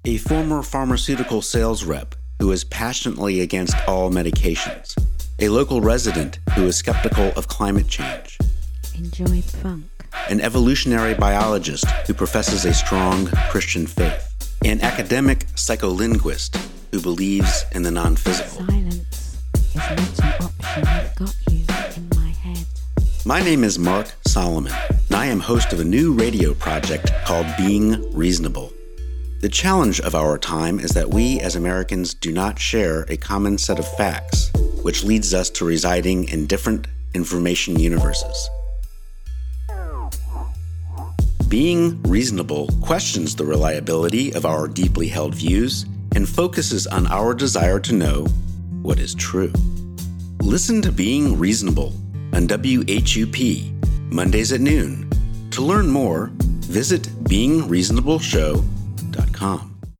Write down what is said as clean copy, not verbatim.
a former pharmaceutical sales rep who is passionately against all medications, a local resident who is skeptical of climate change, enjoy funk, an evolutionary biologist who professes a strong Christian faith, an academic psycholinguist who believes in the non-physical. Silence is not an option. I've got you in my head. My name is Mark Solomon, and I am host of a new radio project called Being Reasonable. The challenge of our time is that we as Americans do not share a common set of facts, which leads us to residing in different information universes. Being Reasonable questions the reliability of our deeply held views and focuses on our desire to know what is true. Listen to Being Reasonable on WHUP, Mondays at noon. To learn more, visit beingreasonableshow.com.